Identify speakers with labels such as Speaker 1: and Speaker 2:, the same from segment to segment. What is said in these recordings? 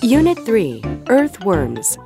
Speaker 1: Unit 3, Earthworms.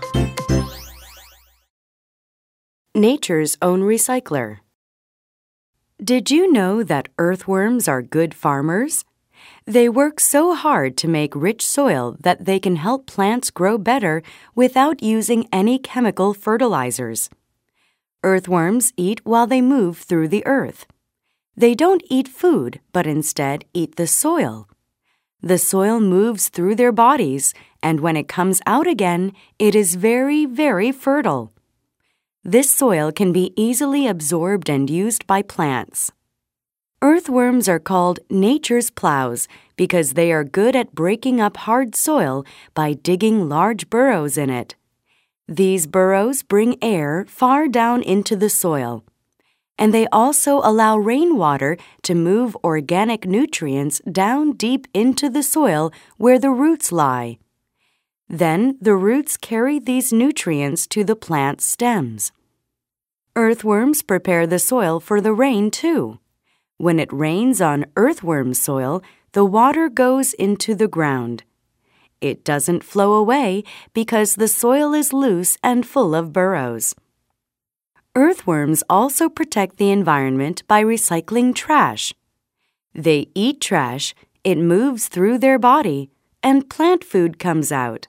Speaker 1: Nature's own recycler. Did you know that earthworms are good farmers? They work so hard to make rich soil that they can help plants grow better without using any chemical fertilizers. Earthworms eat while they move through the earth. They don't eat food, but instead eat the soil. The soil moves through their bodies, and when it comes out again, it is very, very fertile. This soil can be easily absorbed and used by plants. Earthworms are called nature's plows because they are good at breaking up hard soil by digging large burrows in it. These burrows bring air far down into the soil. And they also allow rainwater to move organic nutrients down deep into the soil where the roots lie. Then the roots carry these nutrients to the plant's stems. Earthworms prepare the soil for the rain too. When it rains on earthworm soil, the water goes into the ground. It doesn't flow away because the soil is loose and full of burrows. Earthworms also protect the environment by recycling trash. They eat trash, it moves through their body, and plant food comes out.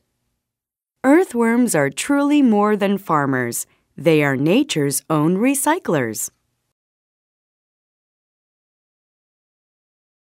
Speaker 1: Earthworms are truly more than farmers. They are nature's own recyclers.